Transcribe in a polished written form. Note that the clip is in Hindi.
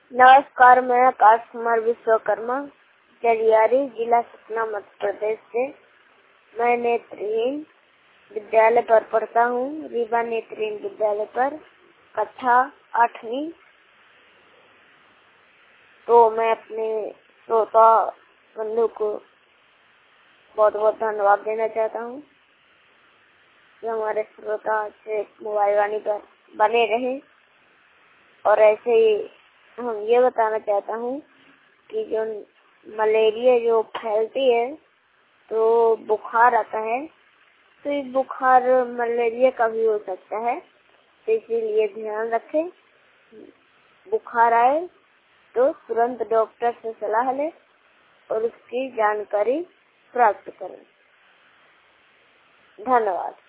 नमस्कार, मैं आकाश कुमार विश्वकर्मा चरियारी, जिला सतना, मध्य प्रदेश से। मैं नेत्रहीन विद्यालय पर पढ़ता हूँ, रीवा नेत्रहीन विद्यालय पर, कक्षा 8वीं। तो मैं अपने श्रोता बंधु को बहुत बहुत धन्यवाद देना चाहता हूँ कि हमारे श्रोता से मोबाइल वाणी पर बने रहे। और ऐसे ही हम ये बताना चाहता हूँ कि जो मलेरिया जो फैलती है तो बुखार आता है, तो ये बुखार मलेरिया का भी हो सकता है, तो इसीलिए ध्यान रखें। बुखार आए तो तुरंत डॉक्टर से सलाह लें और उसकी जानकारी प्राप्त करें। धन्यवाद।